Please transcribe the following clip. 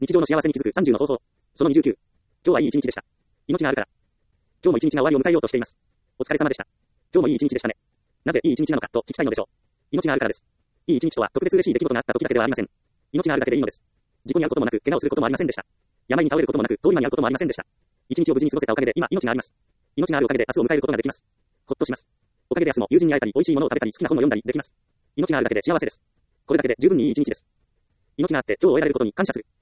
日常の幸せに気づく30の方法。その29。今日はいい一日でした。命があるから。今日も一日が終わりを迎えようとしています。お疲れ様でした。今日もいい一日でしたね。なぜいい一日なのかと聞きたいのでしょう。命があるからです。いい一日とは特別嬉しい出来事があった時だけではありません。命があるだけでいいのです。事故に遭うこともなく、怪我をすることもありませんでした。病に倒れることもなく、通り魔に遭うこともありませんでした。一日を無事に過ごせたおかげで今命があります。命があるおかげで明日を迎えることができます。ほっとします。おかげで明日も友人に会えたり、美味しいものを食べたり、好きな本を読んだりできます。命があるだけで幸せです。これだけで十分にいい一日です。命があって今日を終えられることに感謝する。